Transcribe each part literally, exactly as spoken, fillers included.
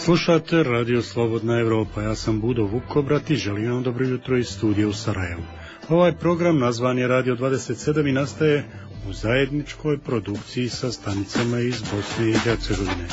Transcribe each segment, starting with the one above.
Slušate Radio Slobodna Evropa, ja sam Budo Vukobrat i želim vam dobro jutro iz studija u Sarajevu. Ovaj program nazvan je Radio dvadeset sedam i nastaje u zajedničkoj produkciji sa stanicama iz Bosne i Hercegovine.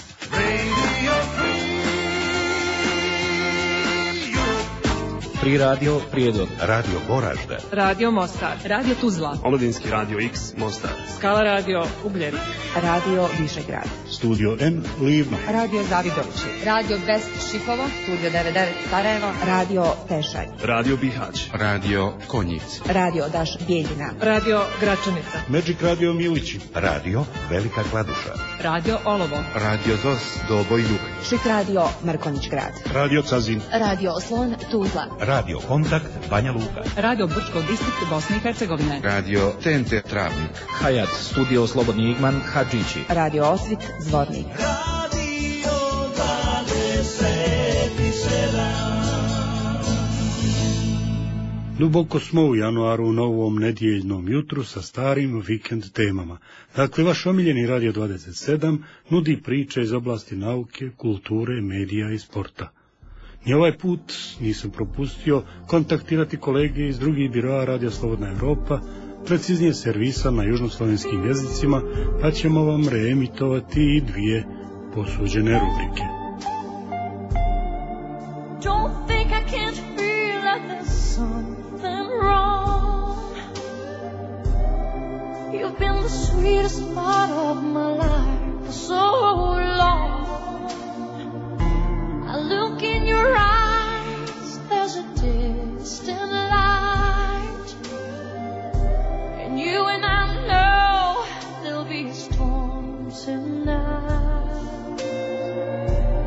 Pri Radio Prijedor, Radio Goražde, Radio Mostar, Radio Tuzla, Omladinski Radio X Mostar, Skala Radio Ugljen, Radio Višegrad, Studio N Livno, Radio Zavidovići, Radio Best Šipovo, Studio devedeset devet Sarajevo, Radio Pešalj, Radio Bihać, Radio Konjic, Radio Daš Bijeljina, Radio Gračanica, Magic Radio Milići, Radio Velika Kladuša, Radio Olovo, Radio Zos Doboj Jug, Šik Radio Mrkonjić Grad, Radio Cazin, Radio Slon Tuzla, Radio Kontakt Banja Luka, Radio Brčko distrikt Bosne i Hercegovine, Radio T N T Travnik, Hayat Studio Slobodni Igman Hadžići, Radio Osvit Zvornik, Radio dvadeset sedam. Duboko smo u januaru u novom nedjeljnom jutru sa starim vikend temama. Dakle, vaš omiljeni Radio dvadeset sedam nudi priče iz oblasti nauke, kulture, medija i sporta. Ni ovaj put nisam propustio kontaktirati kolege iz drugih biroa Radio Slobodna Evropa, preciznije servisa na južnoslovenskim jezicima, pa ćemo vam reemitovati i dvije posuđene rubrike. Don't think I can't feel that there's something wrong. You've been the sweetest part of my life for so long. I look in your eyes, there's a distant light, and you and I know there'll be storms tonight.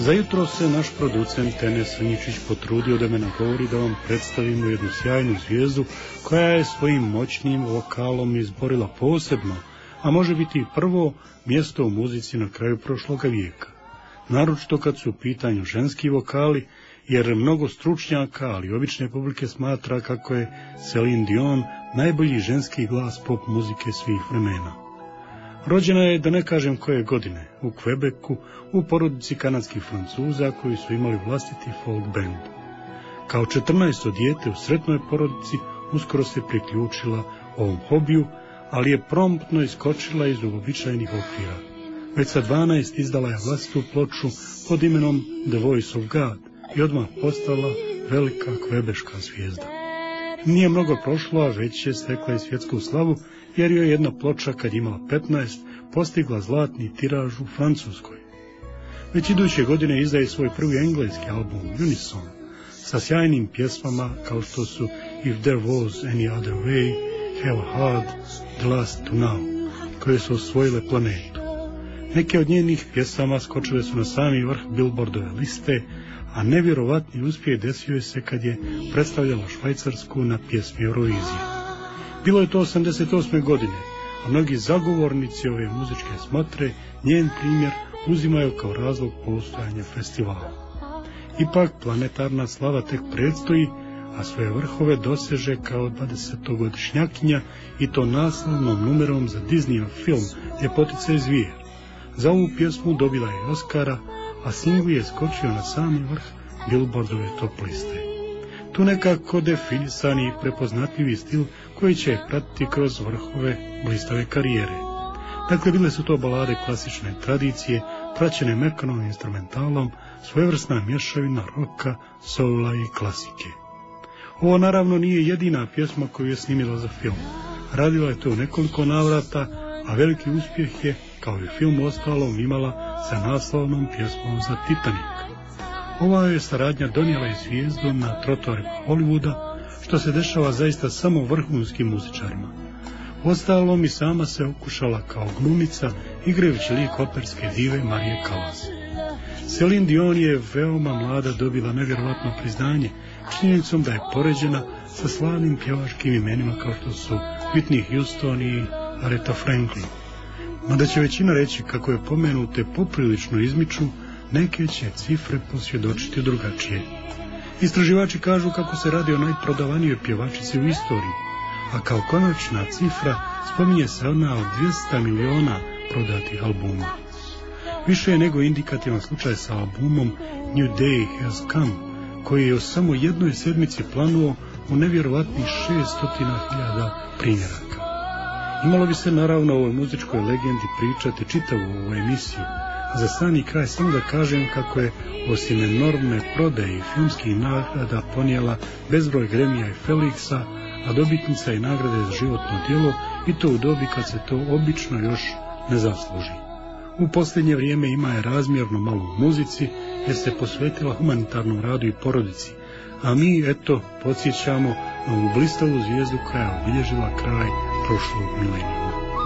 Za jutro se naš producent Tene Srnjičić potrudio da me nagovori da vam predstavimo jednu sjajnu zvijezdu koja je svojim moćnim vokalom izborila posebno, a može biti i prvo mjesto u muzici na kraju prošloga vijeka. Naročito kad su u pitanju ženski vokali, jer mnogo stručnjaka, ali obične publike smatra kako je Celine Dion najbolji ženski glas pop muzike svih vremena. Rođena je, da ne kažem koje godine, u Quebecu, u porodici kanadskih Francuza koji su imali vlastiti folk band. Kao četrnaesto dijete u sretnoj porodici uskoro se priključila ovom hobiju, ali je promptno iskočila iz uobičajenih okvira. Već sa dvanaest izdala je vlastitu ploču pod imenom The Voice of God i odmah postala velika kvebeška zvijezda. Nije mnogo prošlo, a već je stekla i svjetsku slavu, jer joj jedna ploča, kad imala petnaest, postigla zlatni tiraž u Francuskoj. Već iduće godine izdaje svoj prvi engleski album Unison, sa sjajnim pjesmama kao što su If There Was Any Other Way, Have Hard, The Last To Now, koje su osvojile planetu. Neke od njenih pjesama skočile su na sami vrh Billboardove liste, a nevjerovatni uspjeh desio se kad je predstavljala Švajcarsku na pjesmi Eurovizije. Bilo je to osamdeset osme godine, a mnogi zagovornici ove muzičke smotre njen primjer uzimaju kao razlog postojanja festivala. Ipak planetarna slava tek predstoji, a svoje vrhove doseže kao dvadesetogodišnjakinja i to naslovnom numerom za Disneyev film Ljepotica i zvijer. Za ovu pjesmu dobila je Oscara, a singl je skočio na sami vrh Billboardove top liste. Tu nekako definisani i prepoznatljivi stil koji će pratiti kroz vrhove blistave karijere. Dakle, bile su to balade klasične tradicije, praćene mekanom instrumentalom, svojevrsna mješavina roka, soula i klasike. Ovo naravno nije jedina pjesma koju je snimila za film. Radila je to u nekoliko navrata, a veliki uspjeh je, kao i film ostalom, imala sa naslovnom pjesmom za Titanic. Ova je saradnja donijela i zvijezdu na trotoarima Hollywooda, što se dešava zaista samo vrhunskim muzičarima. Ostalom i sama se okušala kao glumica, igrajući lik operske dive Marije Callas. Celine Dion je veoma mlada dobila nevjerovatno priznanje, činjenicom da je poređena sa slavnim pjevačkim imenima kao što su Whitney Houston i Aretha Franklin. Mada će većina reći kako je pomenute poprilično izmiču, neke će cifre posvjedočiti drugačije. Istraživači kažu kako se radi o najprodavanijoj pjevačici u istoriji, a kao konačna cifra spominje se ona od dvjesto miliona prodatih albuma. Više je nego indikativan slučaj sa albumom New Day Has Come, koji je u samo jednoj sedmici planuo u nevjerovatnih šesto hiljada primjeraka. Imalo bi se naravno o ovoj muzičkoj legendi pričati čitavu ovu emisiju. Za sami kraj samo da kažem kako je osim enormne prodaje i filmskih nagrada ponijela bezbroj Gramija i Felixa, a dobitnica je nagrade za životno djelo, i to u dobi kad se to obično još ne zasluži. U posljednje vrijeme ima je razmjerno malo u muzici, jer se posvetila humanitarnom radu i porodici, a mi, eto, podsjećamo na ovu blistavu zvijezdu koja je obilježila kraj prošlog milenijuma.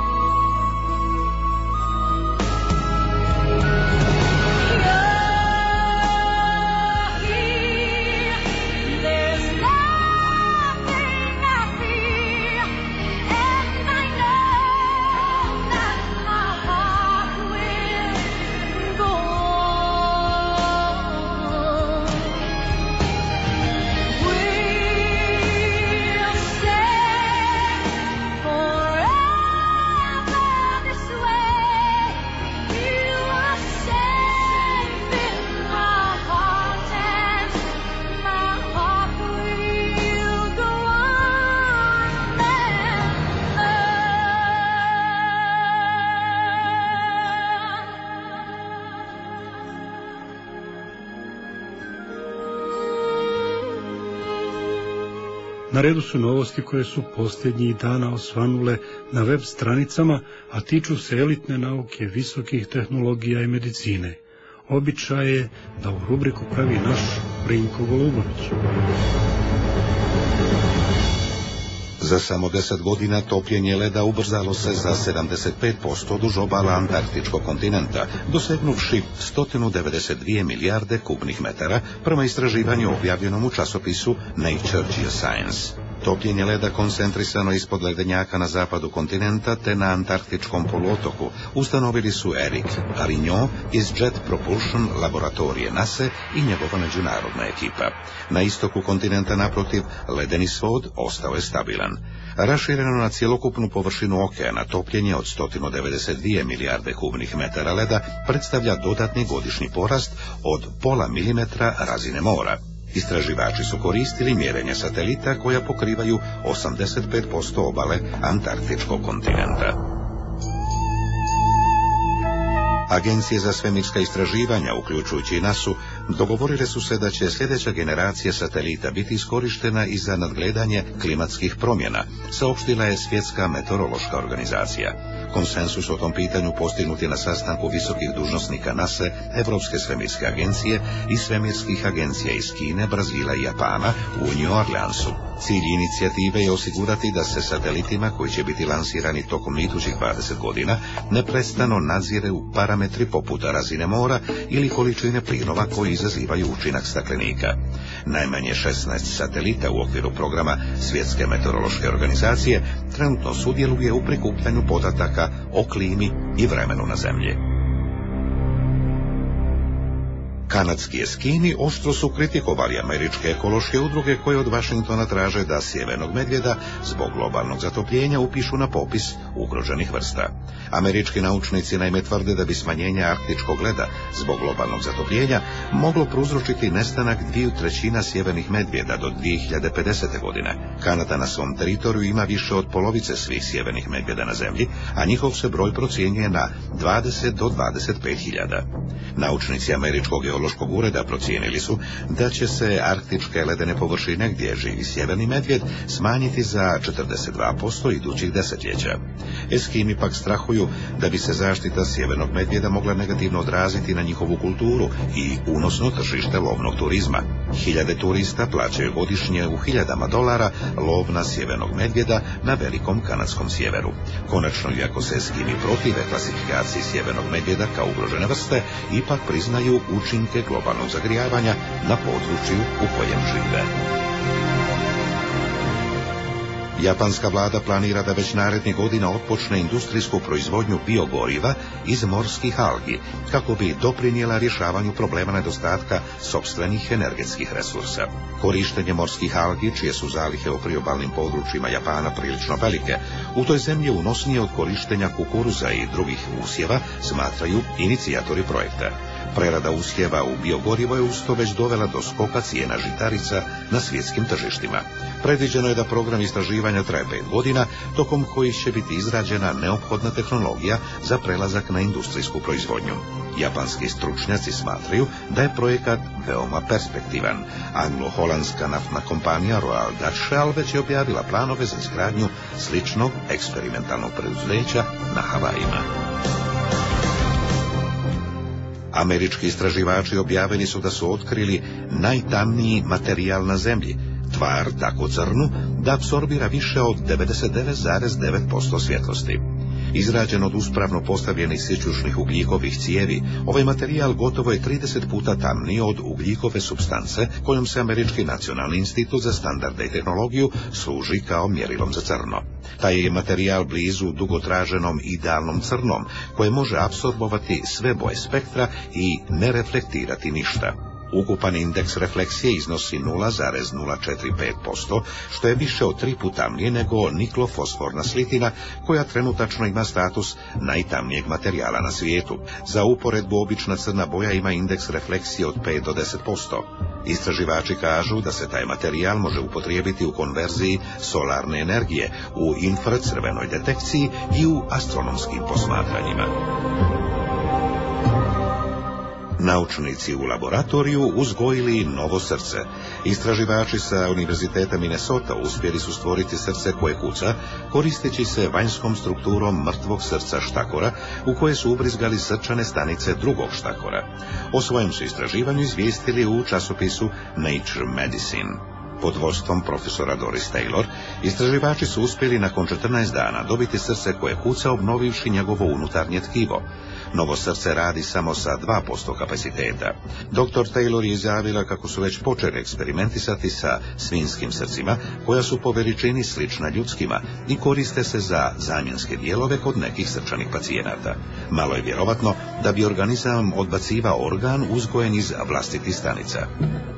Na redu su novosti koje su posljednjih dana osvanule na web stranicama, a tiču se elitne nauke, visokih tehnologija i medicine. Običaj je da u rubriku pravi naš Brinko Golubović. Za samo deset godina topljenje leda ubrzalo se za sedamdeset pet posto duž obala Antarktičkog kontinenta, dosegnuvši sto devedeset dvije milijarde kubnih metara prema istraživanju objavljenom u časopisu Nature Geoscience. Topljenje leda koncentrisano ispod ledenjaka na zapadu kontinenta te na Antarktičkom poluotoku ustanovili su Eric Arignon iz Jet Propulsion laboratorije NASA i njegova međunarodna ekipa. Na istoku kontinenta naprotiv, ledeni svod ostao je stabilan. Rašireno na cjelokupnu površinu okeana, topljenje od sto devedeset dvije milijarde kubnih metara leda predstavlja dodatni godišnji porast od pola milimetra razine mora. Istraživači su koristili mjerenja satelita koja pokrivaju osamdeset pet posto obale Antarktičkog kontinenta. Agencije za svemirska istraživanja, uključujući i nasu, dogovorile su se da će sljedeća generacija satelita biti iskorištena i za nadgledanje klimatskih promjena, saopštila je Svjetska meteorološka organizacija. Konsensus o tom pitanju postignut je na sastanku visokih dužnosnika NASA, Europske svemirske agencije i svemirskih agencija iz Kine, Brazila i Japana u New Orleansu. Cilj inicijative je osigurati da se satelitima koji će biti lansirani tokom idućih dvadeset godina neprestano nadziru parametri poput razine mora ili količine plinova koji izazivaju učinak staklenika. Najmanje šesnaest satelita u okviru programa Svjetske meteorološke organizacije trenutno sudjeluje u prikupljanju podataka o klimi i vremenu na zemlji. Kanadski eskini oštro su kritikovali američke ekološke udruge koje od Vašingtona traže da sjevernog medvjeda zbog globalnog zatopljenja upišu na popis ugroženih vrsta. Američki naučnici naime tvrde da bi smanjenje arktičkog leda zbog globalnog zatopljenja moglo prouzročiti nestanak dviju trećina sjevernih medvjeda do dvije hiljade pedesete. godine. Kanada na svom teritoriju ima više od polovice svih sjevernih medvjeda na zemlji, a njihov se broj procjenjuje na dvadeset do dvadeset pet hiljada. Naučnici Američkog geološkog ureda procijenili su da će se arktičke ledene površine gdje živi sjeverni medvjed smanjiti za četrdeset dva posto idućih desetljeća. Eskimi pak strahuju da bi se zaštita sjevernog medvjeda mogla negativno odraziti na njihovu kulturu i unosno tržište lovnog turizma. Hiljade turista plaćaju godišnje u hiljadama dolara lov na sjevernog medvjeda na velikom kanadskom sjeveru. Konačno, iako se Eskimi protive klasifikaciji sjevernog medvjeda kao ugrožene vrste, ipak priznaju učinke globalnog zagrijavanja na području u kojem žive. Japanska vlada planira da već narednih godina otpočne industrijsku proizvodnju biogoriva iz morskih algi, kako bi doprinijela rješavanju problema nedostatka sopstvenih energetskih resursa. Korištenje morskih algi, čije su zalihe u priobalnim područjima Japana prilično velike, u toj zemlji je unosnije od korištenja kukuruza i drugih usjeva, smatraju inicijatori projekta. Prerada usjeva u biogorivo je usto već dovela do skoka cijena žitarica na svjetskim tržištima. Predviđeno je da program istraživanja traje pet godina, tokom kojih će biti izrađena neophodna tehnologija za prelazak na industrijsku proizvodnju. Japanski stručnjaci smatraju da je projekat veoma perspektivan. Anglo-holandska naftna kompanija Royal Dutch Shell već je objavila planove za izgradnju sličnog eksperimentalnog preduzeća na Havajima. Američki istraživači objavili su da su otkrili najtamniji materijal na zemlji, tvar tako crnu da apsorbira više od devedeset devet zarez devet posto svjetlosti. Izrađen od uspravno postavljenih sićušnih ugljikovih cijevi, ovaj materijal gotovo je trideset puta tamniji od ugljikove supstance kojom se Američki nacionalni institut za standarde i tehnologiju služi kao mjerilom za crno. Taj je materijal blizu dugotraženom idealnom crnom, koje može apsorbovati sve boje spektra i ne reflektirati ništa. Ukupan indeks refleksije iznosi nula zarez nula četiri pet posto, što je više od tri puta tamnije nego niklofosforna slitina, koja trenutačno ima status najtamnijeg materijala na svijetu. Za uporedbu, obična crna boja ima indeks refleksije od pet do deset posto. Istraživači kažu da se taj materijal može upotrijebiti u konverziji solarne energije, u infracrvenoj detekciji i u astronomskim posmatranjima. Naučnici u laboratoriju uzgojili novo srce. Istraživači sa Univerziteta Minnesota uspjeli su stvoriti srce koje kuca, koristeći se vanjskom strukturom mrtvog srca štakora, u koje su ubrizgali srčane stanice drugog štakora. O svojem su istraživanju izvijestili u časopisu Nature Medicine. Pod vodstvom profesora Doris Taylor, istraživači su uspjeli nakon četrnaest dana dobiti srce koje kuca obnovivši njegovo unutarnje tkivo. Novo srce radi samo sa dva posto kapaciteta. doktor Taylor je izjavila kako su već počeli eksperimentisati sa svinjskim srcima, koja su po veličini slična ljudskima i koriste se za zamjenske dijelove kod nekih srčanih pacijenata. Malo je vjerovatno da bi organizam odbacivao organ uzgojen iz vlastitih stanica.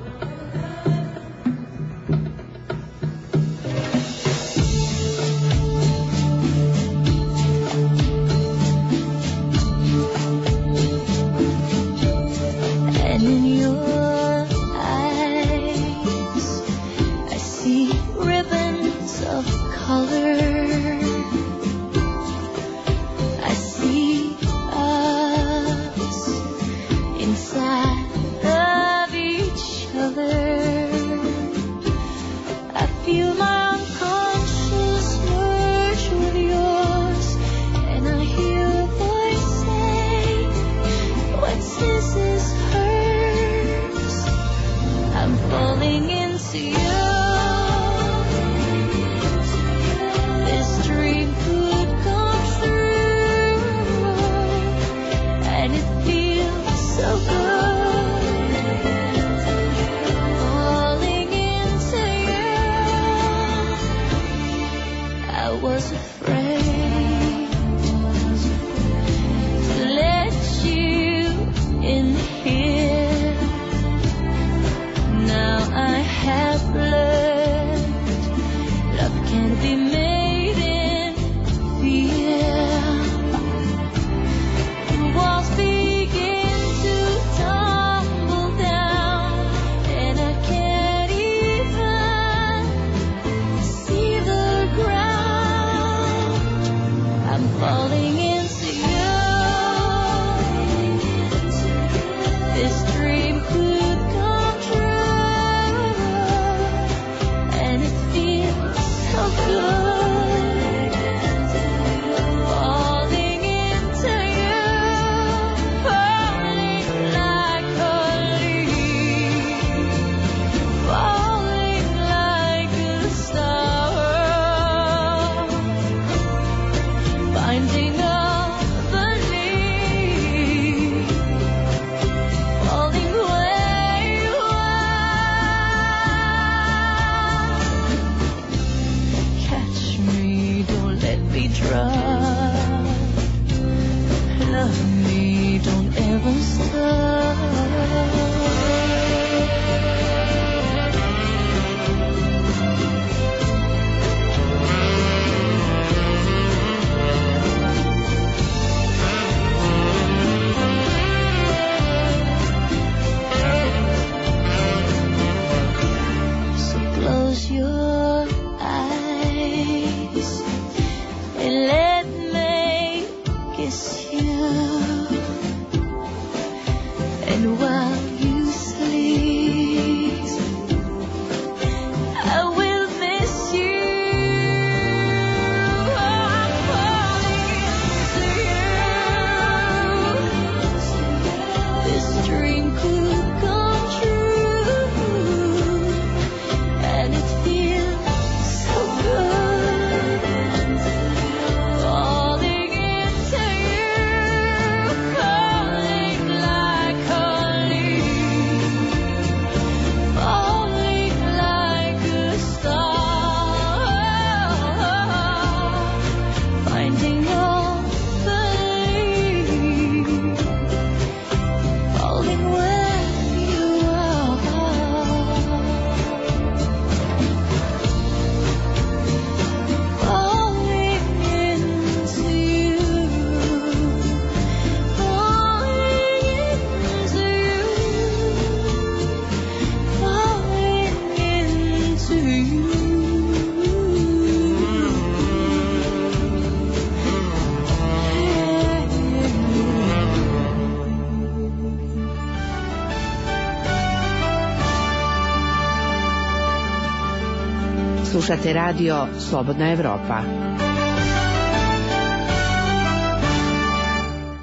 Slušate radio Slobodna Evropa.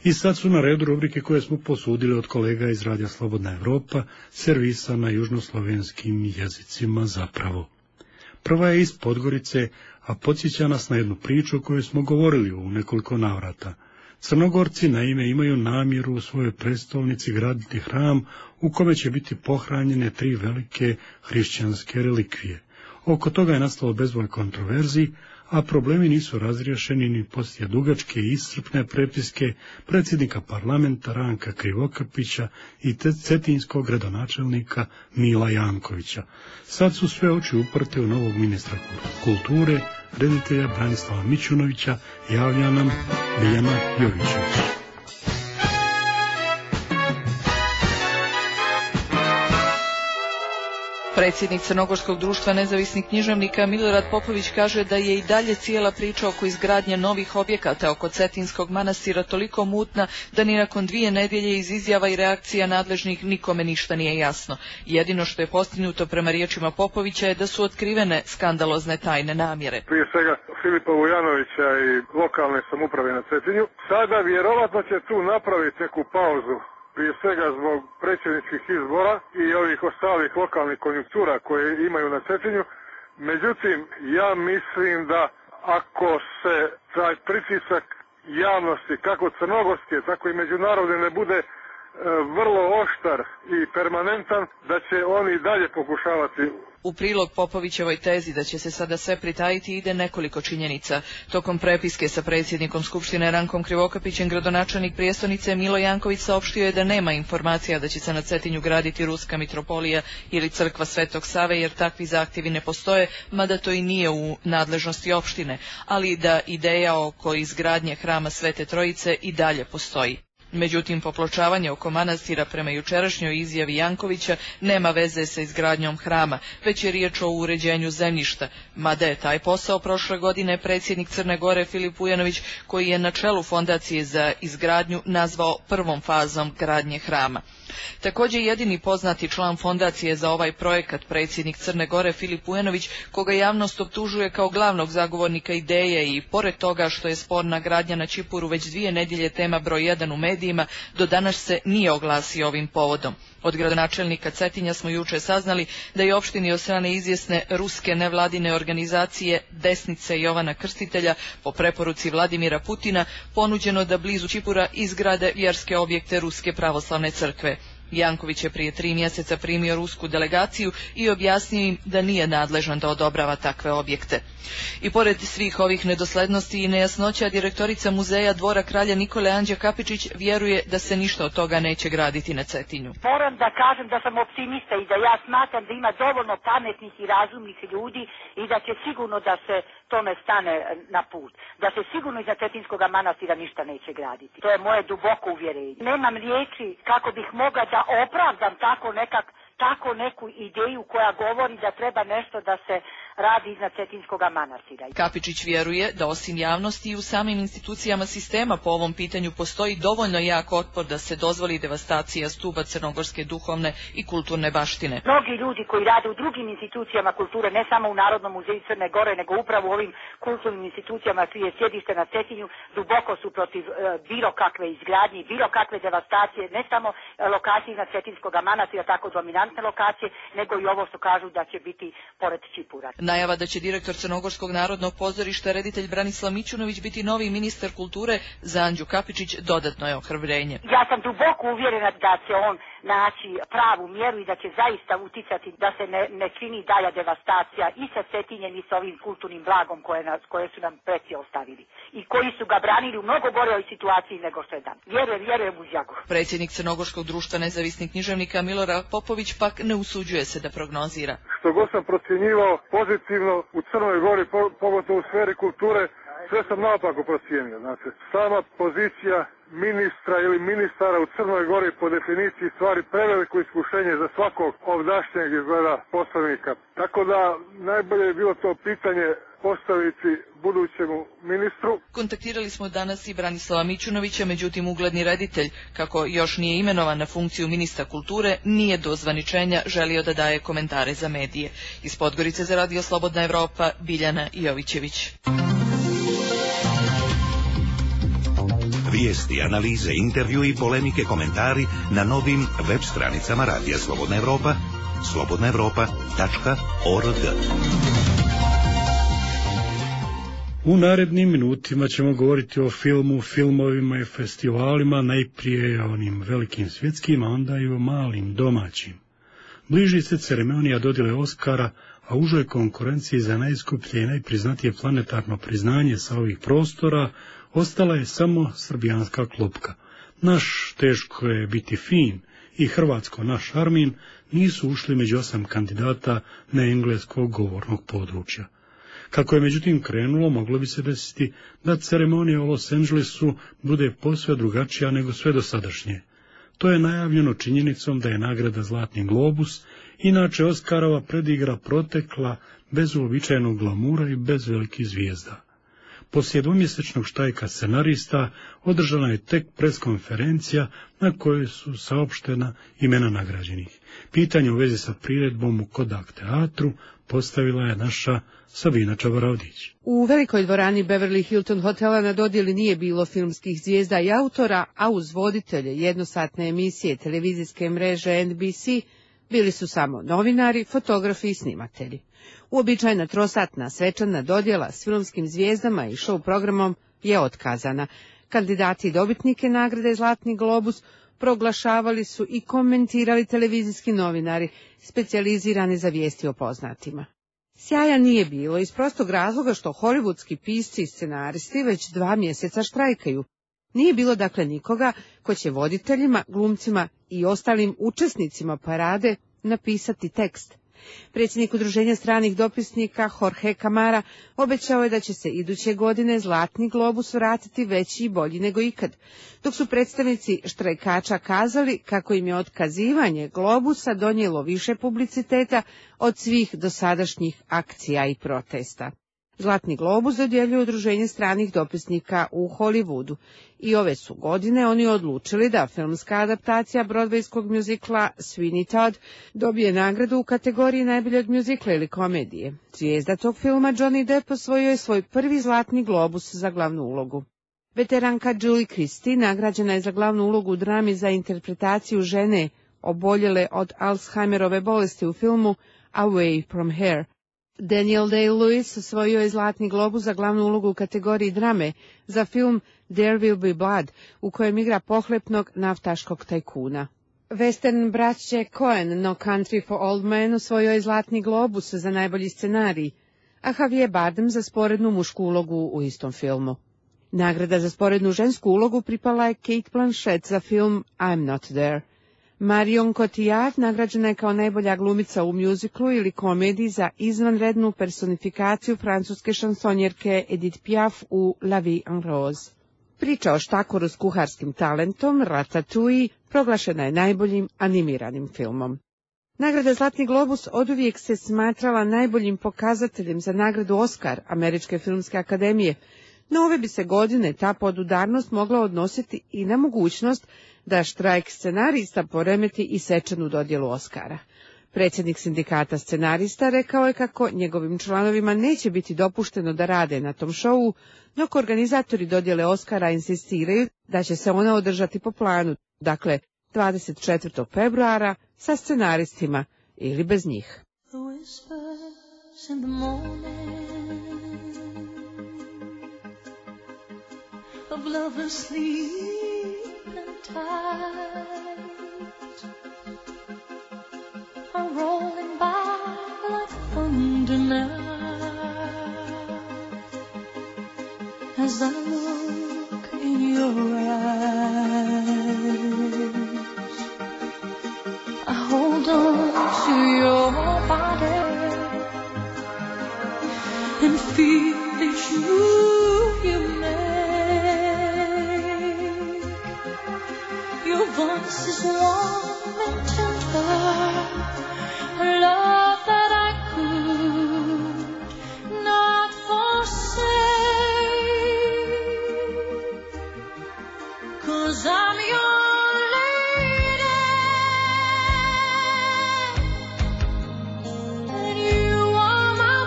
I sad su na redu rubrike koje smo posudili od kolega iz Radija Slobodna Evropa, servisa na južnoslovenskim jezicima zapravo. Prva je iz Podgorice, a podsjeća nas na jednu priču o kojoj smo govorili u nekoliko navrata. Crnogorci naime imaju namjeru u svojoj prestolnici graditi hram u kome će biti pohranjene tri velike hrišćanske relikvije. Oko toga je nastalo bezbroj kontroverziji, a problemi nisu razriješeni ni poslije dugačke i iscrpne prepiske predsjednika parlamenta Ranka Krivokapića i cetinskog gradonačelnika Mila Jankovića. Sad su sve oči uprte u novog ministra kulture, reditelja Branislava Mićunovića, javlja nam Biljana Jovićević. Predsjednik Crnogorskog društva nezavisnih književnika Milorad Popović kaže da je i dalje cijela priča oko izgradnje novih objekata oko Cetinskog manastira toliko mutna da ni nakon dvije nedjelje iz izjava i reakcija nadležnih nikome ništa nije jasno. Jedino što je postignuto prema riječima Popovića je da su otkrivene skandalozne tajne namjere. Prije svega Filipa Vujanovića i lokalne samouprave na Cetinju. Sada vjerovatno će tu napraviti neku pauzu, prije svega zbog predsjedničkih izbora i ovih ostalih lokalnih konjunktura koje imaju na Cetinju. Međutim, ja mislim da ako se taj pritisak javnosti, kako crnogorske, tako i međunarodne, ne bude e, vrlo oštar i permanentan, da će oni i dalje pokušavati. U prilog Popovićevoj tezi da će se sada sve pritajiti ide nekoliko činjenica. Tokom prepiske sa predsjednikom Skupštine Rankom Krivokapićem gradonačelnik prijestolnice Milo Janković saopštio je da nema informacija da će se na Cetinju graditi Ruska mitropolija ili crkva Svetog Save, jer takvi zahtjevi ne postoje, mada to i nije u nadležnosti opštine, ali da ideja oko izgradnje hrama Svete Trojice i dalje postoji. Međutim, popločavanje oko manastira prema jučerašnjoj izjavi Jankovića nema veze sa izgradnjom hrama, već je riječ o uređenju zemljišta, mada je taj posao prošle godine predsjednik Crne Gore Filip Vujanović, koji je na čelu fondacije za izgradnju, nazvao prvom fazom gradnje hrama. Također jedini poznati član fondacije za ovaj projekat, predsjednik Crne Gore Filip Vujanović, koga javnost optužuje kao glavnog zagovornika ideje i pored toga što je sporna gradnja na Čipuru već dvije nedjelje tema broj jedan u medijima, do danas se nije oglasio ovim povodom. Od gradonačelnika Cetinja smo juče saznali da je opštini od strane izvjesne ruske nevladine organizacije Desnice Jovana Krstitelja po preporuci Vladimira Putina ponuđeno da blizu Čipura izgrade vjerske objekte Ruske pravoslavne crkve. Janković je prije tri mjeseca primio rusku delegaciju i objasnio im da nije nadležan da odobrava takve objekte. I pored svih ovih nedoslednosti i nejasnoća, direktorica muzeja Dvora kralja Nikole Anđa Kapičić vjeruje da se ništa od toga neće graditi na Cetinju. Moram da kažem da sam optimista i da ja smatram da ima dovoljno pametnih i razumnih ljudi i da će sigurno da se tome stane na put. Da se sigurno iza Cetinskog manastira ništa neće graditi. To je moje duboko uvjerenje. Nemam riječi kako bih mogla da opravdam tako nekak tako neku ideju koja govori da treba nešto da se radi iznad Cetinskog manastira. Kapičić vjeruje da osim javnosti i u samim institucijama sistema po ovom pitanju postoji dovoljno jak otpor da se dozvoli devastacija stuba crnogorske duhovne i kulturne baštine. Mnogi ljudi koji rade u drugim institucijama kulture, ne samo u Narodnom muzeju Crne Gore, nego upravo u ovim kulturnim institucijama čije je sjedište na Cetinju, duboko su protiv e, bilo kakve izgradnje, bilo kakve devastacije, ne samo e, lokacije iznad Cetinskog manastira, tako dominantne lokacije, nego i ovo što kažu da će biti pored Čipura. Najava da će direktor Crnogorskog narodnog pozorišta reditelj Branislav Mićunović biti novi ministar kulture za Anđu Kapičić dodatno je ohrabrenje. Ja sam duboko uvjerena da će on naći pravu mjeru i da će zaista uticati da se ne, ne čini dalja devastacija i sa Cetinjem i sa ovim kulturnim blagom koje, nas, koje su nam preci ostavili i koji su ga branili u mnogo goroj situaciji nego što je dan. Vjerujem, vjerujem uz jagu. Predsjednik Crnogorskog društva nezavisnih književnika Milorad Popović pak ne usuđuje se da prognozira. Što god sam procjenjivao pozitivno u Crnoj Gori, pogotovo u sferi kulture, sve sam naopako procijenio. Znači, sama pozicija ministra ili ministara u Crnoj Gori po definiciji stvari preveliko iskušenje za svakog ovdašnjeg izgleda poslanika. Tako da najbolje je bilo to pitanje postaviti budućemu ministru. Kontaktirali smo danas i Branislava Mićunovića, međutim ugledni reditelj, kako još nije imenovan na funkciju ministra kulture, nije do zvaničenja želio da daje komentare za medije. Iz Podgorice za Radio Slobodna Evropa, Biljana Jovićević. Vijesti, analize, intervju i polemike, komentari na novim web stranicama Radija Slobodna Evropa, slobodna evropa tačka org. U narednim minutima ćemo govoriti o filmu, filmovima i festivalima, najprije o onim velikim svjetskim, a onda i o malim domaćim. Bliži se ceremonija dodjele Oskara, a u užoj konkurenciji za najskuplje i najpriznatije planetarno priznanje sa ovih prostora ostala je samo srbijanska klopka. Naš Teško je biti fin i hrvatsko naš Armin nisu ušli među osam kandidata na engleskog govornog područja. Kako je međutim krenulo, moglo bi se desiti da ceremonija u Los Angelesu bude posve drugačija nego sve dosadašnje. To je najavljeno činjenicom da je nagrada Zlatni globus, inače Oskarova predigra, protekla bez uobičajenog glamura i bez velikih zvijezda. Poslije dvomjesečnog štajka scenarista održana je tek preskonferencija na kojoj su saopštena imena nagrađenih. Pitanje u vezi sa priredbom u Kodak teatru postavila je naša Sabina Čavarodić. U velikoj dvorani Beverly Hilton hotela na dodjeli nije bilo filmskih zvijezda i autora, a uz voditelje jednosatne emisije televizijske mreže N B C bili su samo novinari, fotografi i snimatelji. Uobičajena trosatna svečana dodjela s filmskim zvijezdama i show programom je otkazana. Kandidati i dobitnike nagrade Zlatni globus proglašavali su i komentirali televizijski novinari, specijalizirani za vijesti o poznatima. Sjaja nije bilo iz prostog razloga što hollywoodski pisci i scenaristi već dva mjeseca štrajkaju. Nije bilo dakle nikoga ko će voditeljima, glumcima i ostalim učesnicima parade napisati tekst. Predsjednik Udruženja stranih dopisnika Jorge Camara obećao je da će se iduće godine Zlatni globus vratiti veći i bolji nego ikad, dok su predstavnici štrajkača kazali kako im je otkazivanje globusa donijelo više publiciteta od svih dosadašnjih akcija i protesta. Zlatni globus dodjeljuje Udruženje stranih dopisnika u Hollywoodu i ove su godine oni odlučili da filmska adaptacija brodvejskog mjuzikla Sweeney Todd dobije nagradu u kategoriji najboljeg mjuzikla ili komedije. Zvijezda tog filma Johnny Depp osvojio je svoj prvi Zlatni globus za glavnu ulogu. Veteranka Julie Christie nagrađena je za glavnu ulogu u drami za interpretaciju žene oboljele od Alzheimerove bolesti u filmu Away from Here. Daniel Day-Lewis osvojio je Zlatni globus za glavnu ulogu u kategoriji drame za film There Will Be Blood, u kojem igra pohlepnog naftaškog tajkuna. Western braće Coen No Country for Old Men osvojio je Zlatni globus za najbolji scenarij, a Javier Bardem za sporednu mušku ulogu u istom filmu. Nagrada za sporednu žensku ulogu pripala je Cate Blanchett za film I'm Not There. Marion Cotillard nagrađena je kao najbolja glumica u mjuziklu ili komediji za izvanrednu personifikaciju francuske šansonjerke Edith Piaf u La Vie en Rose. Priča o štakoru s kuharskim talentom, Ratatouille, proglašena je najboljim animiranim filmom. Nagrada Zlatni globus oduvijek se smatrala najboljim pokazateljem za nagradu Oskar Američke filmske akademije, no ove bi se godine ta podudarnost mogla odnositi i na mogućnost da štrajk scenarista poremeti i svečanu dodjelu Oskara. Predsjednik sindikata scenarista rekao je kako njegovim članovima neće biti dopušteno da rade na tom šovu, dok organizatori dodjele Oskara insistiraju da će se ona održati po planu, dakle dvadeset četvrtog februara sa scenaristima ili bez njih. Are rolling by like thunder now as I look in your eyes. I hold on to your body and feel that you, you make. Your voice is warm and tender, a love that I could not forsake, 'cause I'm your lady and you are my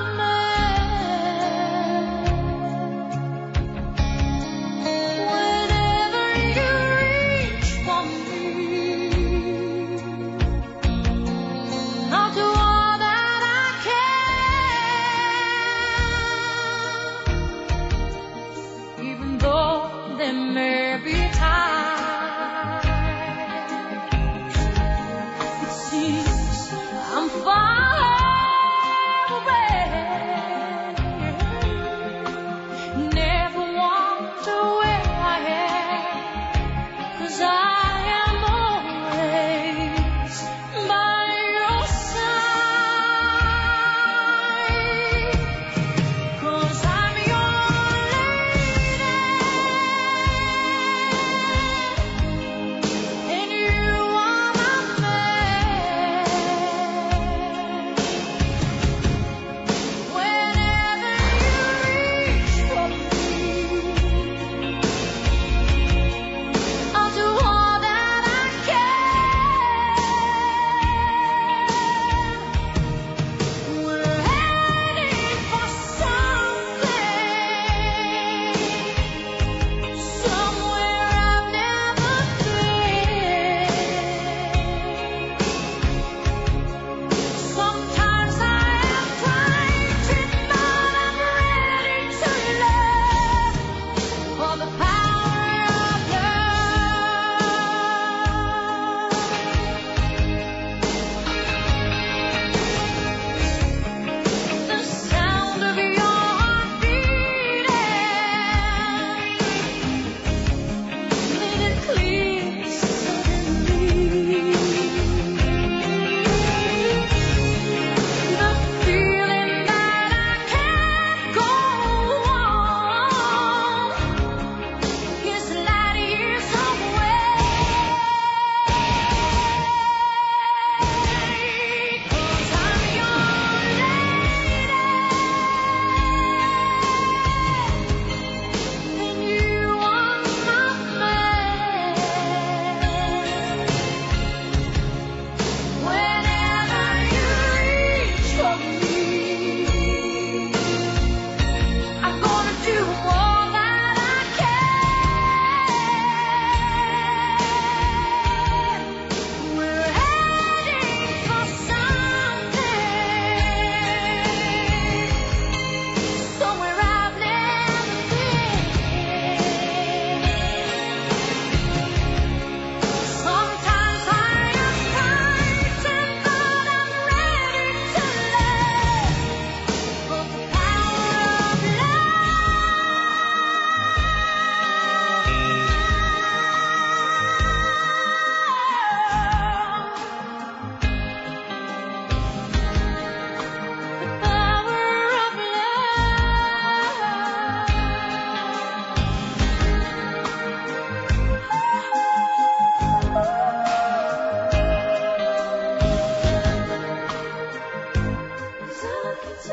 man. Whenever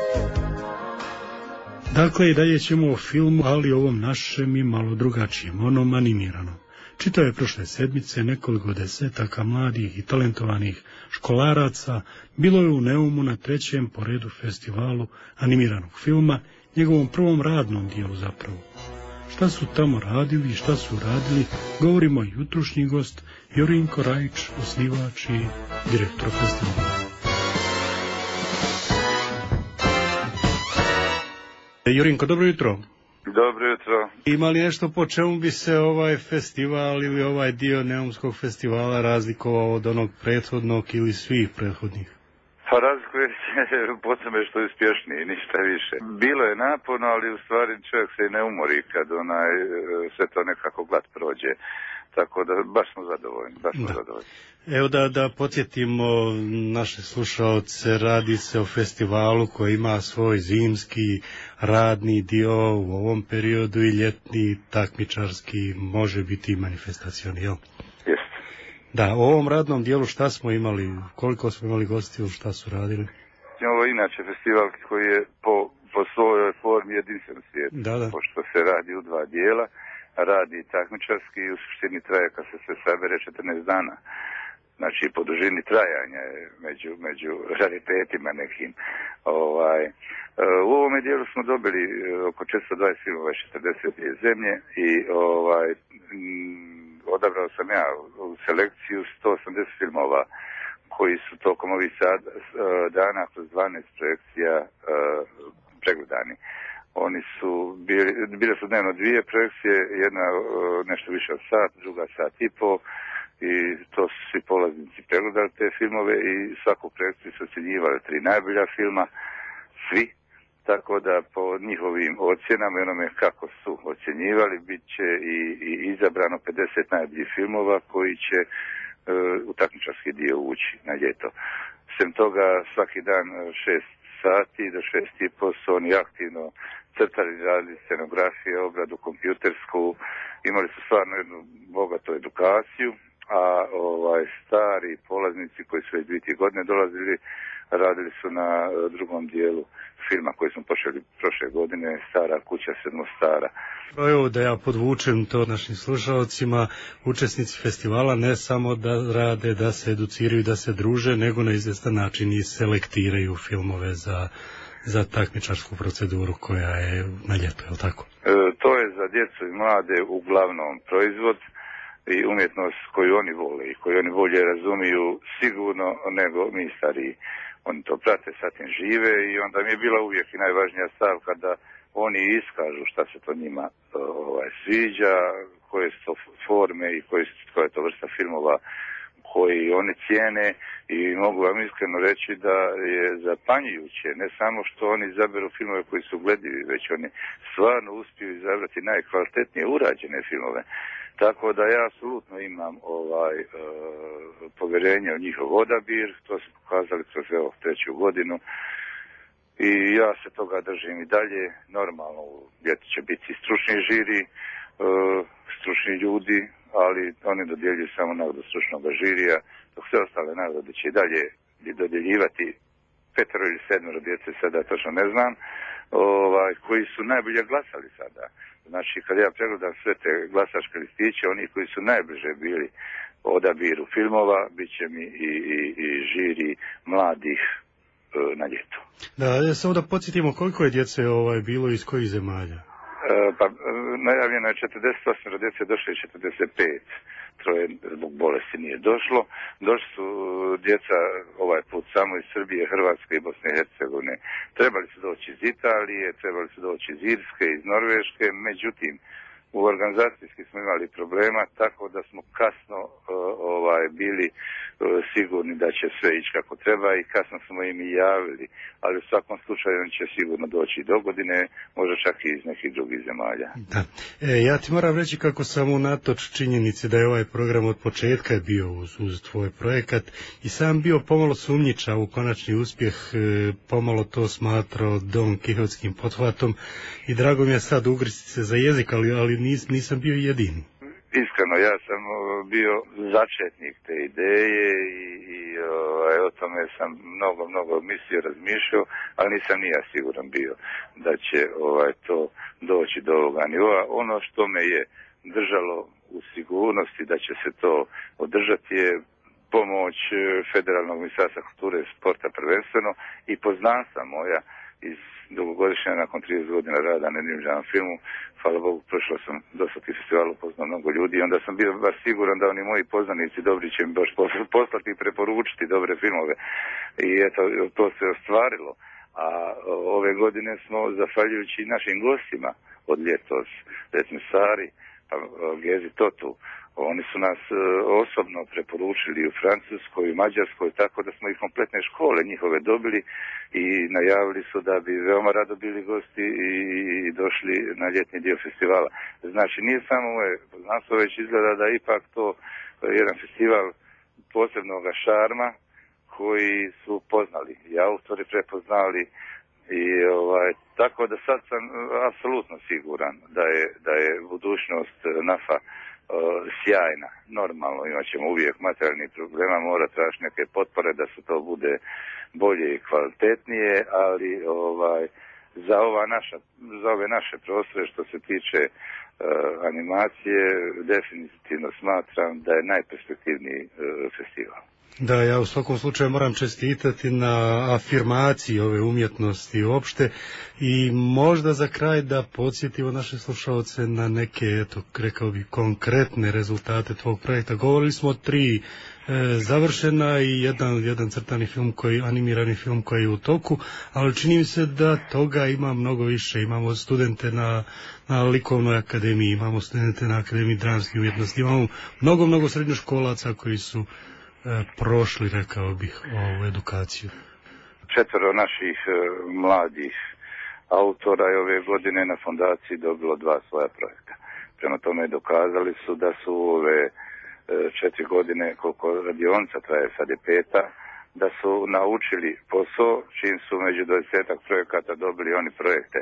Dakle, i dalje ćemo o filmu, ali ovom našem i malo drugačijem, onom animiranom. Čitao je prošle sedmice nekoliko desetaka mladih i talentovanih školaraca, bilo je u Neumu na trećem po redu festivalu animiranog filma, njegovom prvom radnom dijelu zapravo. Šta su tamo radili i šta su radili, govorimo jutrušnji gost Jorinko Rajić, osnivač i direktor festivala. Jorinko, dobro jutro. Dobro jutro. Ima li nešto po čemu bi se ovaj festival ili ovaj dio Neumskog festivala razlikovao od onog prethodnog ili svih prethodnih? Pa razlikuje se po tome što je uspješniji, ništa više. Bilo je naporno, ali u stvari čovjek se i ne umori kad onaj, sve to nekako glat prođe. Tako da baš smo zadovoljni, baš smo da. zadovoljni. Evo da, da podsjetimo naše slušaoce, radi se o festivalu koji ima svoj zimski radni dio u ovom periodu i ljetni takmičarski, može biti manifestacioni, jel? Jeste. Da, u ovom radnom dijelu šta smo imali, koliko smo imali gostiju, šta su radili? Ovo je inače festival koji je po, po svojoj formi jedinstven svijet, da, da. pošto se radi u dva dijela. Radi takmičarski i u suštini traje kad se sve sabere četrnaest dana. Znači po dužini trajanja je među, među raritetima nekim. Ovaj, u ovome dijelu smo dobili oko četiristo dvadeset filmova iz četrdeset zemlje i ovaj, odabrao sam ja u selekciju sto osamdeset filmova koji su tokom ovih sad, dana kroz dvanaest projekcija pregledani. Oni su bili, bile su dnevno dvije projekcije, jedna nešto više od sat, druga sat i po, i to su svi polaznici pregledali te filmove i svaku projekciju su ocjenjivali tri najbolja filma, svi, tako da po njihovim ocjenama i onome kako su ocjenjivali bit će i, i izabrano pedeset najboljih filmova koji će e, u takmičarski dio ući na ljeto. Sem toga svaki dan šest sati do šest i po su oni aktivno crtali, radili scenografije, obradu kompjutersku, imali su stvarno jednu bogatu edukaciju, a ovaj stari polaznici koji su već dvije godine dolazili, radili su na drugom dijelu filma koji smo počeli prošle godine, Stara kuća Sedmostara. Evo da ja podvučem to našim slušalcima, učesnici festivala ne samo da rade, da se educiraju, da se druže, nego na izvjestan način i selektiraju filmove za, za takmičarsku proceduru koja je na ljetu, je li tako? E, to je za djecu i mlade uglavnom proizvod i umjetnost koju oni vole i koju oni bolje razumiju sigurno nego mi stariji. Oni to prate, sa tim žive i onda mi je bila uvijek i najvažnija stavka da oni iskažu šta se to njima ovaj, sviđa, koje su to forme i koje su, koja je to vrsta filmova koji oni cijene i mogu vam iskreno reći da je zapanjujuće ne samo što oni izaberu filmove koji su gledljivi, već oni stvarno uspiju izabrati najkvalitetnije urađene filmove. Tako da ja apsolutno imam ovaj e, povjerenje u njihov odabir, to su pokazali kroz evo treću godinu i ja se toga držim i dalje. Normalno ljeti će biti stručni žiri, e, stručni ljudi, ali oni dodjeljuju samo nagradu stručnog žirija, dok sve ostale nagrade će i dalje dodjeljivati petero ili sedmero djece, sada točno ne znam, ovaj, koji su najbolje glasali sada. Znači, kad ja pregledam sve te glasačke listiće, oni koji su najbliže bili odabiru filmova, bit će mi i, i, i žiri mladih e, na ljetu. Da, samo da podsjetimo koliko je djece ovaj, bilo iz kojih zemalja? E, pa, najavljeno je četrdeset osam djece, došlo je četrdeset pet. Troje zbog bolesti nije došlo. Došli su djeca ovaj put samo iz Srbije, Hrvatske i Bosne i Hercegovine. Trebali su doći iz Italije, trebali su doći iz Irske, iz Norveške, međutim u organizacijski smo imali problema, tako da smo kasno uh, ovaj bili uh, sigurni da će sve ići kako treba i kasno smo im i javili, ali u svakom slučaju on će sigurno doći do godine, možda čak i iz nekih drugih zemalja. Da. E, ja ti moram reći kako sam unatoč činjenici da je ovaj program od početka bio uz, uz tvoj projekat i sam bio pomalo sumnjiča u konačni uspjeh, e, pomalo to smatrao Don Kihotskim pothvatom i drago mi je sad ugristi se za jezik, ali, ali nis, nisam bio jedini. iskreno, ja sam bio začetnik te ideje i, i ovaj, o tome sam mnogo, mnogo mislio, razmišljao, ali nisam ni ja siguran bio da će ovaj, to doći do ovoga nivoa. Ono što me je držalo u sigurnosti da će se to održati je pomoć Federalnog ministarstva kulture i sporta prvenstveno i poznanstva moja iz dugogodišnja nakon trideset godina rada na jednom filmu. Hvala Bogu, prošao sam dosta tih festivala, upoznao mnogo ljudi i onda sam bio baš siguran da oni moji poznanici dobri će mi baš poslati i preporučiti dobre filmove. I eto, to se ostvarilo. A ove godine smo, zahvaljujući našim gostima od ljetos, recimo Sari, pa Gezi Totu, oni su nas e, osobno preporučili u Francuskoj i Mađarskoj, tako da smo i kompletne škole njihove dobili i najavili su da bi veoma rado bili gosti i, i došli na ljetni dio festivala. Znači, nije samo moje poznanstvo, već izgleda da ipak to jedan festival posebnog šarma koji su poznali i autori prepoznali i ovaj, tako da sad sam apsolutno siguran da je, da je budućnost NAF-a sjajna, normalno, imat ćemo uvijek materijalnih problema, mora tražiti neke potpore da se to bude bolje i kvalitetnije, ali ovaj, za, ova naša, za ove naše prostore što se tiče uh, animacije, definitivno smatram da je najperspektivniji uh, festival. Da, ja u svakom slučaju moram čestitati na afirmaciji ove umjetnosti uopšte i možda za kraj da podsjetimo naše slušalce na neke, eto, rekao bi, konkretne rezultate tvog projekta. Govorili smo o tri e, završena i jedan, jedan crtani film, koji, animirani film koji je u toku, ali čini mi se da toga ima mnogo više. Imamo studente na, na Likovnoj akademiji, imamo studente na Akademiji dramskih umjetnosti, imamo mnogo, mnogo srednjoškolaca koji su prošli, rekao bih, ovu edukaciju. Četvero naših e, mladih autora je ove godine na fondaciji dobilo dva svoja projekta. Prema tome dokazali su da su ove e, četiri godine, koliko radionica traje, sad je peta, da su naučili posao, čim su među dvadesetak projekata dobili oni projekte. E,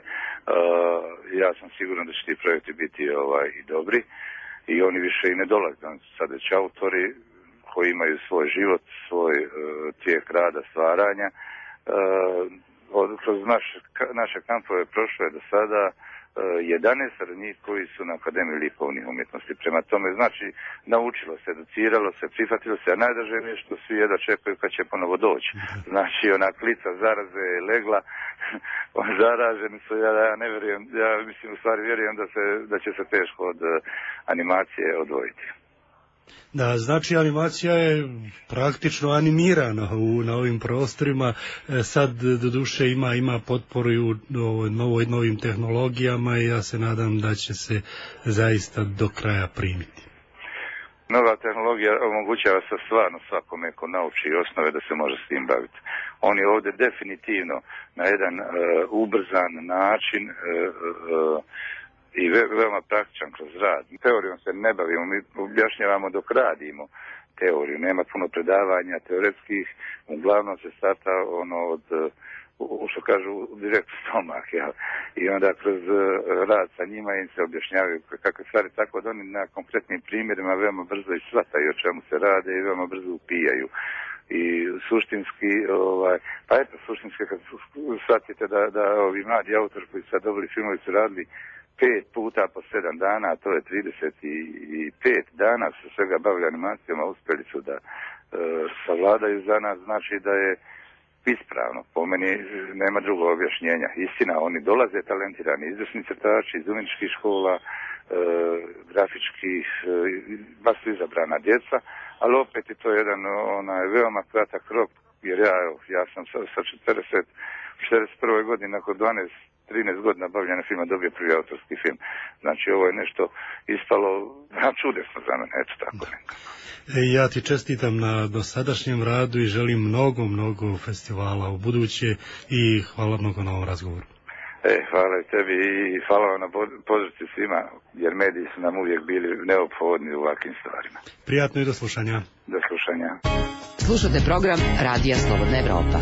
ja sam siguran da će ti projekti biti ovaj, i dobri i oni više i ne dolaze. Oni su sad već autori koji imaju svoj život, svoj uh, tijek rada, stvaranja. Uh, od, kroz naš, ka, naše kampove prošlo je do sada uh, jedanaest njih koji su na Akademiji likovnih umjetnosti. Prema tome, znači, naučilo se, educiralo se, prihvatilo se, a najdraže mi je što svi jedva čekaju kad će ponovo doći. Znači, ona klica zaraze je legla, zaraženi su, ja, ja ne vjerujem, ja mislim, u stvari vjerujem da, se, da će se teško od uh, animacije odvojiti. Da, znači animacija je praktično animirana u, na ovim prostorima. E, sad doduše ima, ima potporu i u novoj, novim tehnologijama i ja se nadam da će se zaista do kraja primiti. Nova tehnologija omogućava se stvarno svakome ko nauči osnove da se može s tim baviti. On je ovdje definitivno na jedan uh, ubrzan način uh, uh, i ve, veoma praktičan kroz rad. Teorijom se ne bavimo, mi objašnjavamo dok radimo teoriju. Nema puno predavanja teoretskih, uglavnom se starta ono od, u, što kažu, direkt stomak. Ja. I onda kroz rad sa njima im se objašnjavaju kakve stvari, tako da oni na konkretnim primjerima veoma brzo i shvataju o čemu se rade i veoma brzo upijaju. I suštinski, ovaj, pa eto, suštinski kad shvatite da, da ovi mladi autori koji sad dobili filmovi su radili pet puta po sedam dana, a to je trideset pet dana su svega bavili animacijama, uspjeli su da e, savladaju za nas, znači da je ispravno. Po meni nema drugog objašnjenja. Istina, oni dolaze talentirani, izvrsni crtači iz umjetničkih škola, e, grafičkih, e, baš su izabrana djeca, ali opet je to jedan onaj veoma kratak rok, jer ja, ja sam sa, sa četrdeset, četrdeset prve godine, nakon dvanaest trinaest godina bavljanja filma dobio prvi autorski film. Znači ovo je nešto ispalo čudesno za mene, eto tako nekako. E, ja ti čestitam na dosadašnjem radu i želim mnogo, mnogo festivala u buduće i hvala mnogo na ovom razgovoru. E, hvala i tebi i hvala vam na podršci svima, jer mediji su nam uvijek bili neophodni u ovakvim stvarima. Prijatno i do slušanja. Do slušanja. Slušate program Radija Slobodna Evropa.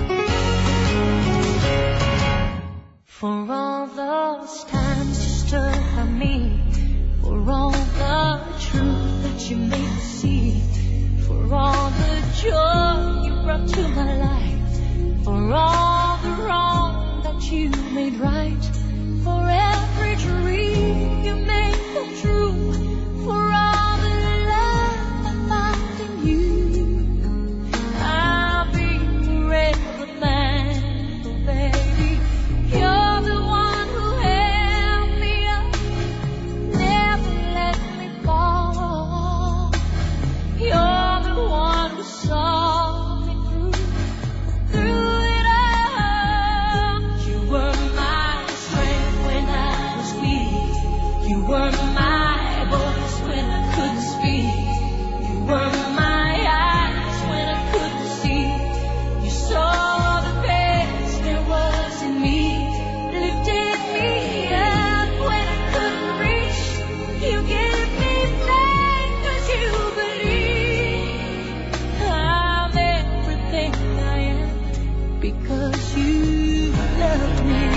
For all those times you stood by me, for all the the truth that you made me see, for all the joy you brought to my life, for all the wrong that you made right, for every dream you made come true, for all the love I found in you. I'll be forever thankful, baby. You're the one who held me up, never let me fall. You're the one who saw me through, through it all. You were my strength when I was weak. You were my voice when I couldn't speak. You were my eyes when I couldn't see. You saw the best there was in me, lifted me up when I couldn't reach. You gave me faith 'cause you believe I'm everything I am because you love me.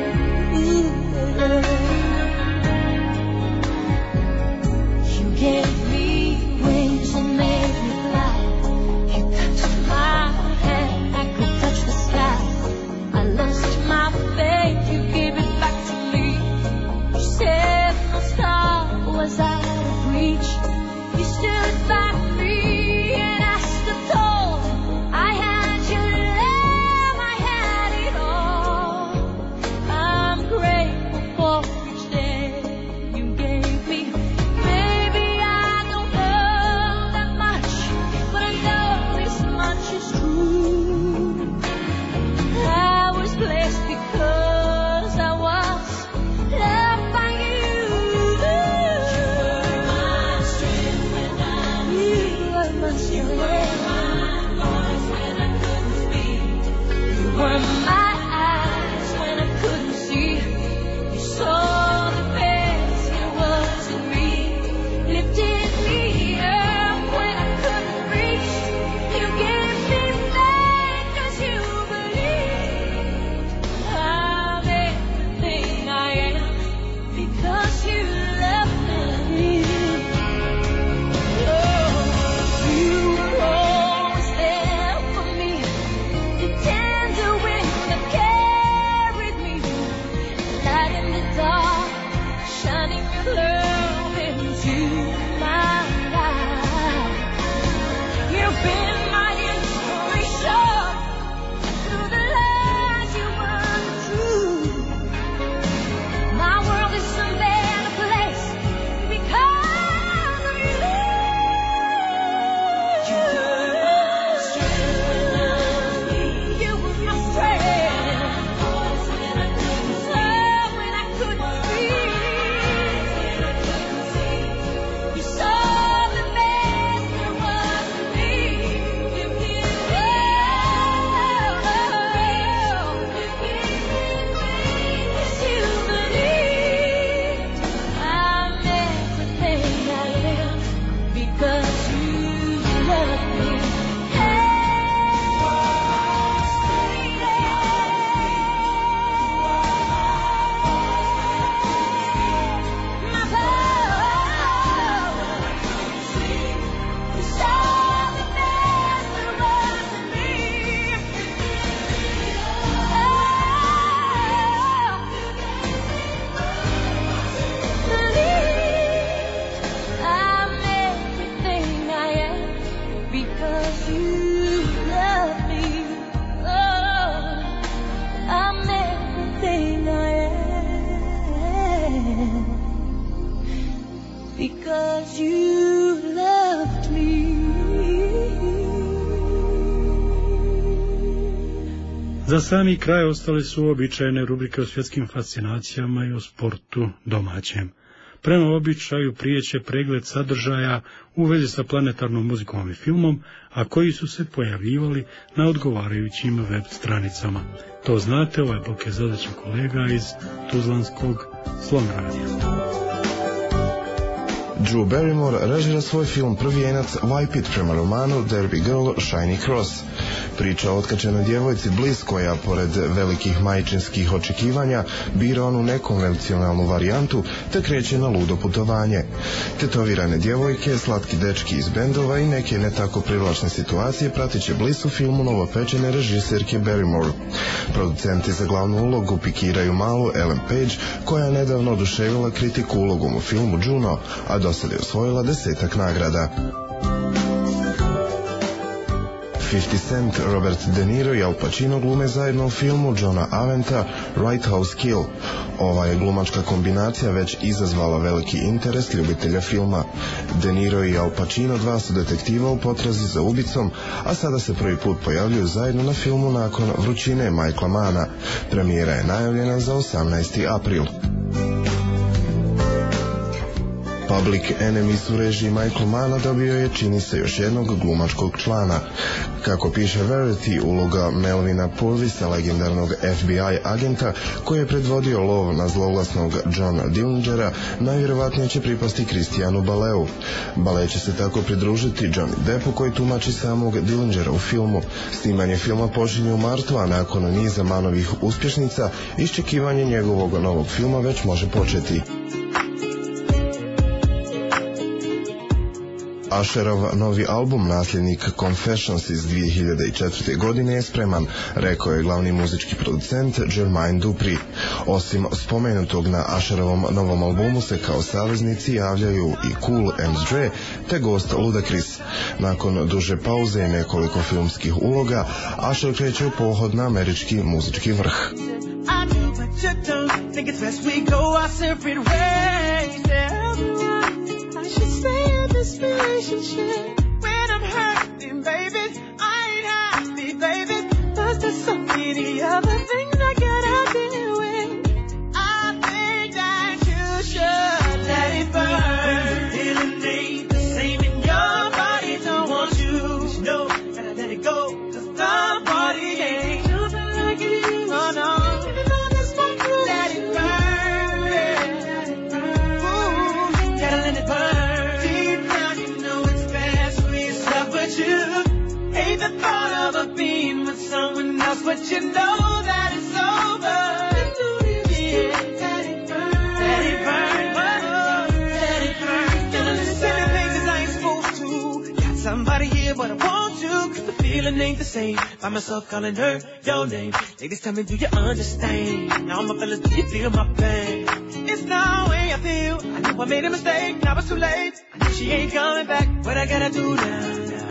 You gave me wings and made me fly. You touched my hand, I could touch the sky. I lost my faith, you gave it back to me. You said no star was out of reach. You stood by me and I stood tall. I had your love, I had it all. I'm grateful for each day you gave me. Maybe I don't know that much, but I know this much is true. I was blessed because I was loved by you. You were my strength when I was weak. You were my strength. You were my voice when I couldn't speak. You were my eyes when I couldn't see. You saw the best there was in me, lifted me up when I couldn't reach. You gave me faith 'cause you believed I'm everything I am because you love me. Oh, you were always there for me, the tender wind that carried me, light in the dark, shining your love into my life. You've been my inspiration through the lies you weren't true. My world is a better place because of you. You were my strength when I was weak. You were my strength. Voice when I couldn't love when I couldn't speak. When I couldn't see. You saw the best there was in me. You gave me love. You gave me grace 'cause you believed I'm everything I am because you love me. My power. You saw the best there was in me. Believe I'm everything I am because you love me. Oh, I'm everything I am because you loved me. Za sami kraj ostale su običajne rubrike o svjetskim fascinacijama i o sportu domaćem. Prema običaju prijeće pregled sadržaja u vezi sa planetarnom muzikom i filmom, a koji su se pojavljivali na odgovarajućim web stranicama. To znate, ovaj blok je zadaća kolega iz Tuzlanskog Slon radija. Drew Barrymore režira svoj film Prvijenac Wipe It prema romanu Derby Girl Shiny Cross. Priča o otkačenoj djevojci Bliss koja, pored velikih majčinskih očekivanja, bira onu nekonvencionalnu varijantu te kreće na ludo putovanje. Tetovirane djevojke, slatki dečki iz bendova i neke ne tako privlačne situacije pratit će Bliss u filmu novopečene režiserke Barrymore. Producenti za glavnu ulogu pikiraju malu Ellen Page, koja je nedavno oduševila kritiku ulogom u filmu Juno, a do sada je osvojila desetak nagrada. pedeset Cent, Robert De Niro i Al Pacino glume zajedno u filmu Johna Aventa Right House Kill. Ova je glumačka kombinacija već izazvala veliki interes ljubitelja filma. De Niro i Al Pacino dva su detektiva u potrazi za ubicom, a sada se prvi put pojavljuju zajedno na filmu nakon Vrućine Michaela Manna. Premijera je najavljena za osamnaesti april. Public Enemies u režiji Michael Manna dobio je, čini se, još jednog glumačkog člana. Kako piše Verity, uloga Melvina Purvisa, legendarnog F B I agenta koji je predvodio lov na zloglasnog Johna Dillingera, najvjerovatnije će pripasti Christianu Baleu. Bale će se tako pridružiti Johnny Deppu koji tumači samog Dillingera u filmu. Snimanje filma počinje u martu, a nakon niza Mannovih uspješnica, iščekivanje njegovog novog filma već može početi. Usherov novi album, nasljednik Confessions iz dvije hiljade četvrte. godine, je spreman, rekao je glavni muzički producent Jermaine Dupri. Osim spomenutog, na Usherovom novom albumu se kao saveznici javljaju i Cool and Dre te gost Ludacris. Nakon duže pauze i nekoliko filmskih uloga, Usher kreće u pohod na američki muzički vrh. This relationship, when I'm hurting, baby, I ain't happy, baby. Plus there's so many other things I gotta deal with. I think that you should let it burn. The feeling ain't the same in your body. Don't want you to know that I let it go. 'Cause the body ain't nothing like it used to. Oh no, let it burn, let it burn. Ooh, gotta let it burn. You hate the thought of a being with someone else, but you know that it's over. Yeah. Let it burn, let it burn, let it burn. Gonna listen to things I ain't supposed to. Got somebody here, but I want you. 'Cause the feeling ain't the same. Find myself calling her your name. Ladies, tell me, do you understand? Now my fellas, do you feel my pain? It's the way I feel. I know I made a mistake, now it's too late. I know she ain't coming back. What I gotta do now?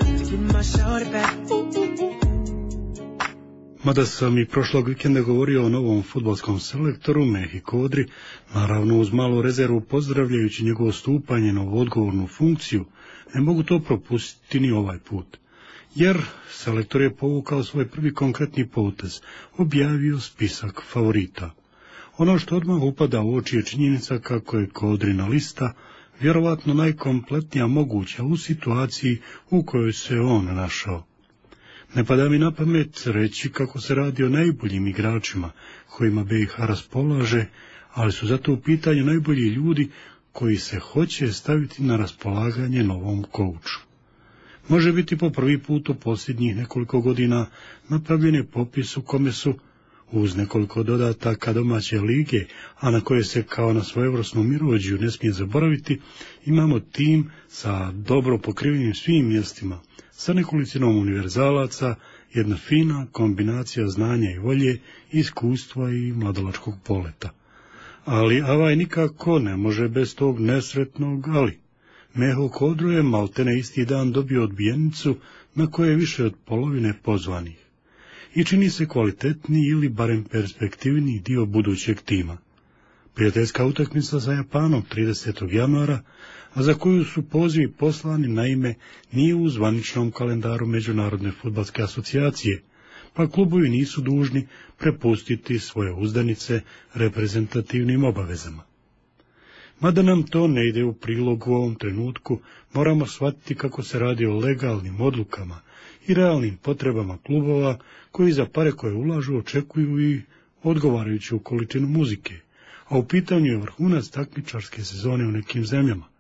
Mada sam i prošlog vikenda govorio o novom fudbalskom selektoru Mehi Kodri, naravno uz malu rezervu pozdravljajući njegovo stupanje na ovu odgovornu funkciju, ne mogu to propustiti ni ovaj put. Jer selektor je povukao svoj prvi konkretni potez, objavio spisak favorita. Ono što odmah upada u oči je činjenica kako je Kodrina lista vjerovatno najkompletnija moguća u situaciji u kojoj se on našao. Ne pada mi na pamet reći kako se radi o najboljim igračima kojima B i H raspolaže, ali su zato u pitanju najbolji ljudi koji se hoće staviti na raspolaganje novom kouču. Može biti po prvi put u posljednjih nekoliko godina napravljen je popis u kome su, uz nekoliko dodataka domaće lige, a na koje se kao na svojevrsnom mirođiju ne smije zaboraviti, imamo tim sa dobro pokrivenim svim mjestima, sa nekolicinom univerzalaca, jedna fina kombinacija znanja i volje, iskustva i mladalačkog poleta. Ali Avaj nikako ne može bez tog nesretnog ali. Meho Kodro je maltene isti dan dobio odbijenicu na koje je više od polovine pozvanih i čini se kvalitetni ili barem perspektivni dio budućeg tima. Prijateljska utakmica sa Japanom tridesetog januara, a za koju su pozivi poslani, naime nije u zvaničnom kalendaru Međunarodne fudbalske asocijacije, pa klubovi nisu dužni prepustiti svoje uzdanice reprezentativnim obavezama. Mada nam to ne ide u prilog u ovom trenutku, moramo shvatiti kako se radi o legalnim odlukama i realnim potrebama klubova koji za pare koje ulažu očekuju i odgovarajuću količinu muzike, a u pitanju je vrhunac takmičarske sezone u nekim zemljama.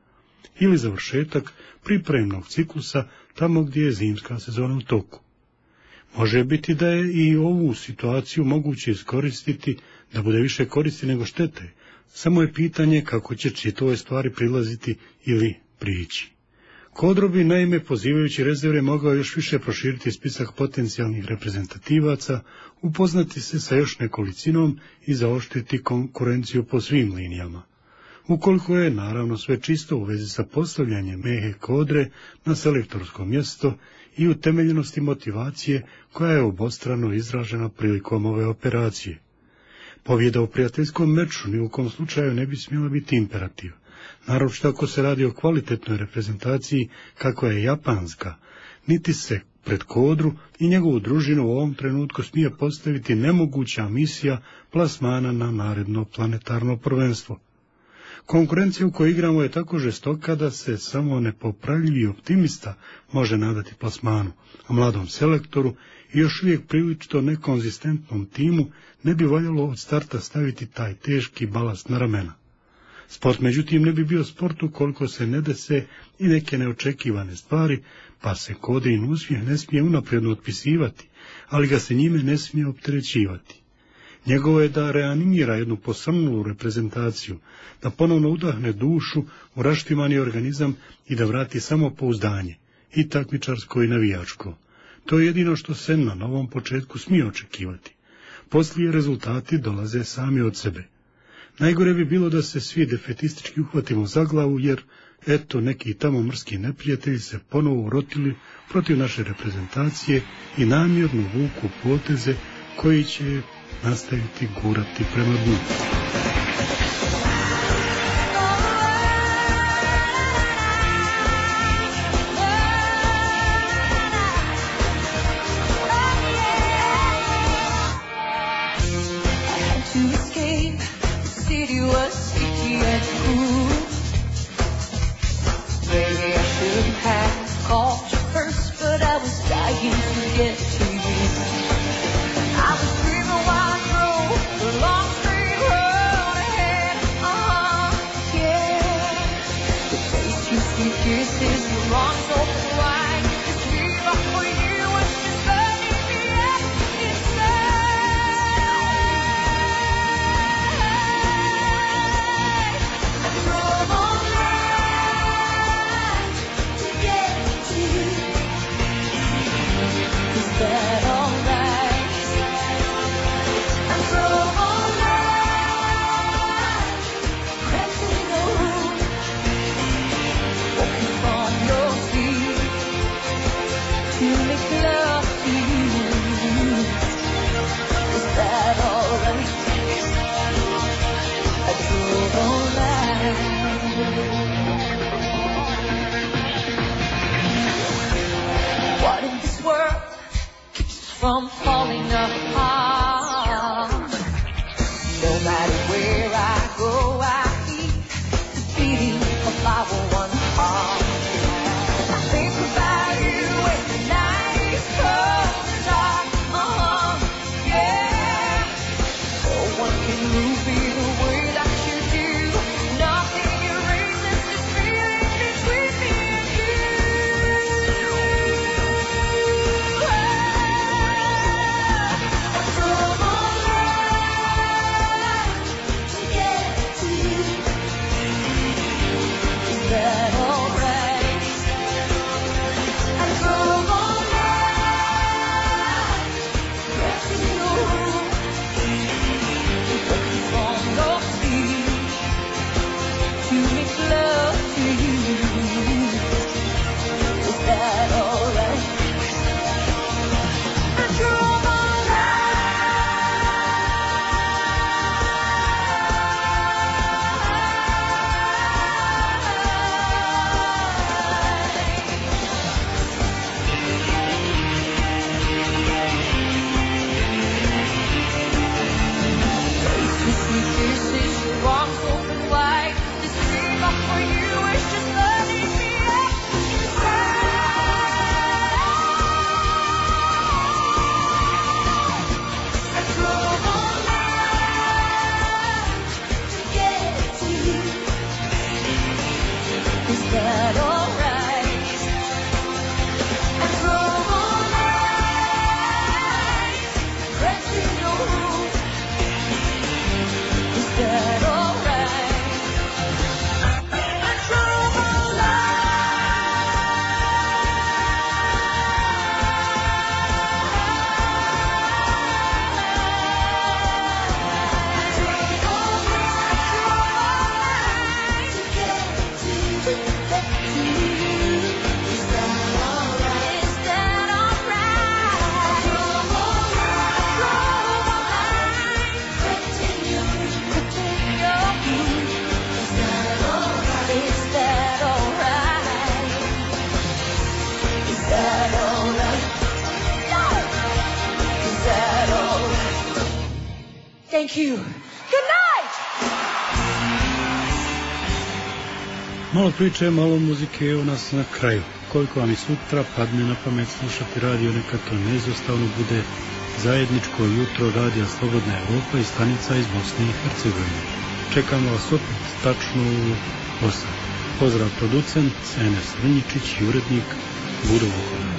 ili završetak pripremnog ciklusa tamo gdje je zimska sezona u toku. Može biti da je i ovu situaciju moguće iskoristiti da bude više koristi nego štete, samo je pitanje kako će čitove stvari prilaziti ili prići. Kodro bi, naime, pozivajući rezerve, mogao još više proširiti spisak potencijalnih reprezentativaca, upoznati se sa još nekolicinom i zaoštriti konkurenciju po svim linijama. Ukoliko je, naravno, sve čisto u vezi sa postavljanjem Mehe Kodre na selektorsko mjesto i utemeljenosti motivacije koja je obostrano izražena prilikom ove operacije. Pobjeda u prijateljskom meču ni u kom slučaju ne bi smjela biti imperativ, naročito ako se radi o kvalitetnoj reprezentaciji kakva je japanska, niti se pred Kodru i njegovu družinu u ovom trenutku smije postaviti nemoguća misija plasmana na naredno planetarno prvenstvo. Konkurencija u kojoj igramo je tako žestoka da se samo nepopravljivi optimista može nadati plasmanu, a mladom selektoru i još uvijek prilično nekonzistentnom timu ne bi valjalo od starta staviti taj teški balast na ramena. Sport, međutim, ne bi bio sport ukoliko se ne dese i neke neočekivane stvari, pa se Kodrin uspjeh ne smije unaprijed otpisivati, ali ga se njime ne smije opterećivati. Njegovo je da reanimira jednu posrnulu reprezentaciju, da ponovno udahne dušu u raštimani organizam i da vrati samopouzdanje, i takmičarsko i navijačko. To je jedino što se na novom početku smije očekivati. Poslije rezultati dolaze sami od sebe. Najgore bi bilo da se svi defetistički uhvatimo za glavu, jer, eto, neki tamo mrski neprijatelji se ponovo urotili protiv naše reprezentacije i namjerno vuku poteze koji će nastaviti gurati prema dnu. From falling apart. No matter where I go, I keep the beating of our one heart. I think about you when the night is cold and dark. Uh-huh, yeah. No one can move me the way that you do. Nothing erases this feeling between me and you. Is that Thank you. Good night! Malo priče, malo muzike, evo nas na kraju. Koliko vam i sutra padne na pamet slušati radio, neka to neizostavno bude zajedničko jutro radija Slobodna Evropa i stanica iz Bosne i Hercegovine. Čekamo vas opet tačno u osam. Pozdrav producent, Enes Vrnjičić i urednik Budo Vukovar.